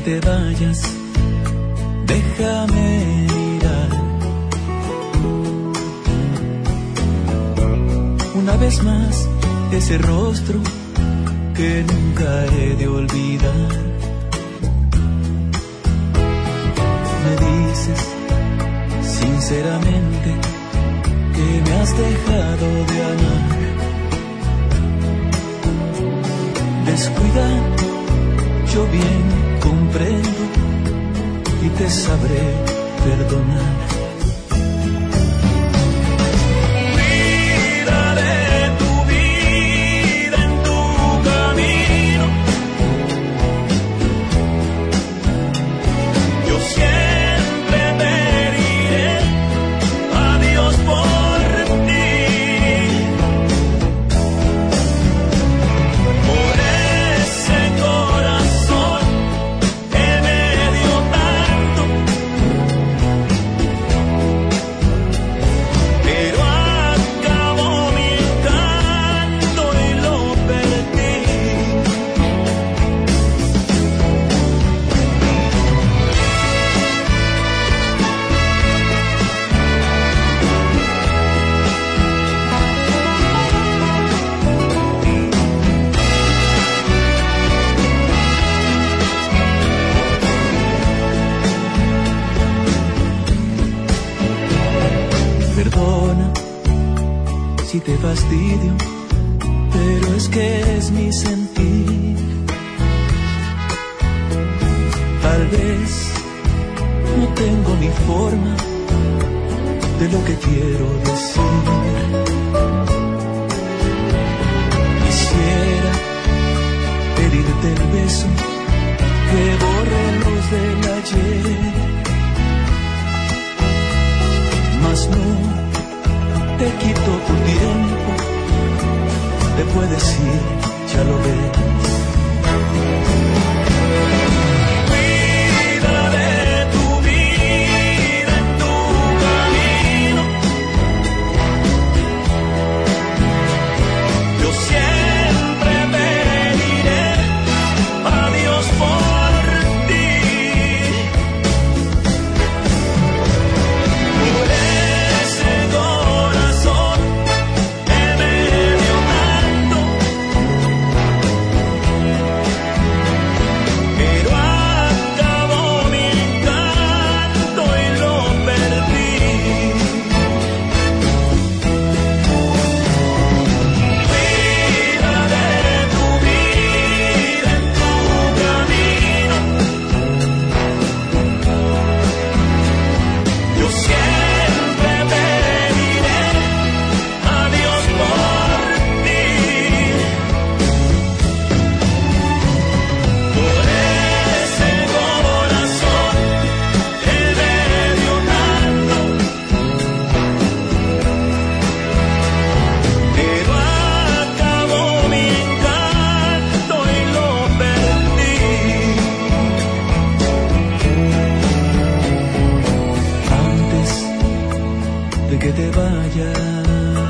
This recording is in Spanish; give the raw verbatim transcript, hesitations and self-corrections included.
te vayas, déjame mirar una vez más ese rostro que nunca he de olvidar. Me dices sinceramente que me has dejado de amar. Descuida, yo bien comprendo y te sabré perdonar. Perdona si te fastidio, pero es que es mi sentir. Tal vez no tengo ni forma de lo que quiero decir. Quisiera pedirte el beso que borre los del ayer, mas no te quito tu tiempo, te puedes ir, ya lo ves. Cuida de tu vida en tu camino. Yo siempre pediré a Dios por ti. Por ese corazón que me dio tanto, pero acabó mi encanto y lo perdí. Cuida de tu vida en tu camino. Yo siempre pediré a Dios por ti. Por ese corazón que me dio tanto, pero acabó mi encanto y lo perdí. Antes de que te vayas.